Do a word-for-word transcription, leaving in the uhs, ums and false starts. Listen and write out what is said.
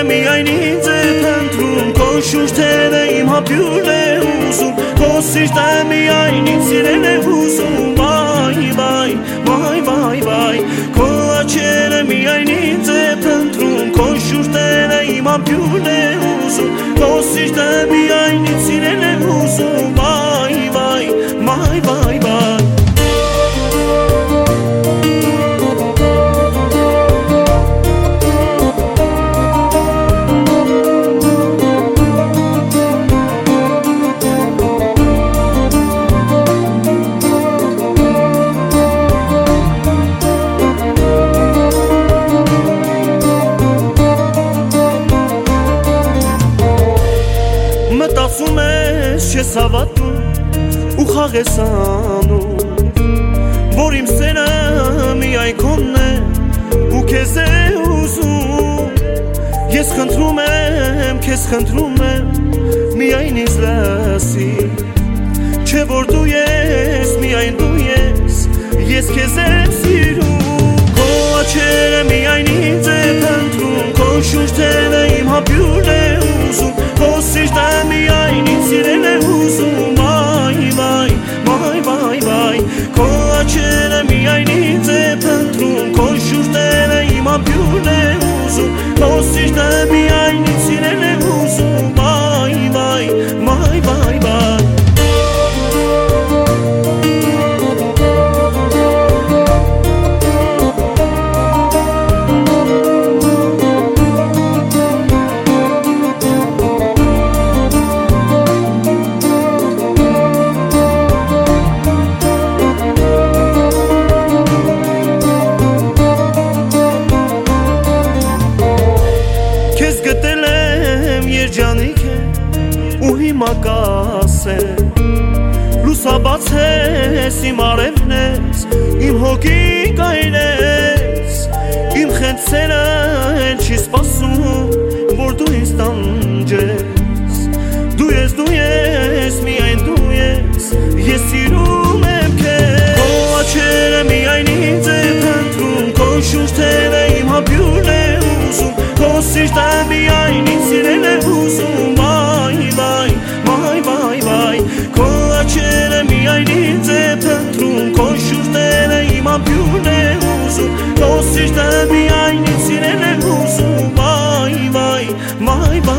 միայն ինձ է փնտրում, քո շուրջերը իմ հապյուրն է ուզում, քո սիրտը միայն ինձ սիրել է ուզում, վայ, վայ, վայ, վայ, վայ, քո աչքերը միայն ինձ է փնտրում, քո շուրջերը իմ հապյուրն է ուզում, քո սիրտը միայն ինձ սիրել է ուզում, վայ, վայ, վայ, վայ, վայ Մտածում ես չես հավատում ու խաղ ես անում, որ իմ սերը միայն քոնն է ու քեզ է ուզում, ես խնդրում եմ, քեզ խնդրում եմ, միայն ինձ լսի, չէ որ դու ես, միայն դու ես, ես քեզ եմ սիրում, քո աչքերը միայն ինձ է փնտրում, քո շուրջերը իմ հապյուրն է ուզում, քո սիրտը միայն ինձ սիրել է ուզում, վայ, վայ, վայ, վայ, վայ, քո աչքերը միայն ինձ է փնտրում, քո շուրջերը իմ հապյուրն է ուզում, քո սիրտը միայն ինձ սիրել է ուզում, վայ, վայ, վայ, վայ, վայ Քեզ գտել եմ երջանիկ է ու հիմա կասեմ, լուսաբաց ես իմ արևն ես, իմ հոգի կայրես, իմ խենթ սերը էլ չի սպասում, որ դու ինձ տանջես, դու ես, դու ես, միայն դու ես, ես սիրում եմ քեզ, քո աչքերը միայն ինձ է փնտրում, քո շուրջերը իմ հապյուրն է ուզում, քո սիրտը միայն ինձ սիրել է ուզում, վայ, վայ, վայ, վայ, վայ, քո աչքերը միայն ինձ է փնտրում, քո շուրջերը իմ հապյուրն է ուզում, քո սիրտը միայն ինձ սիրել է ուզում, վայ, վայ, վայ, վայ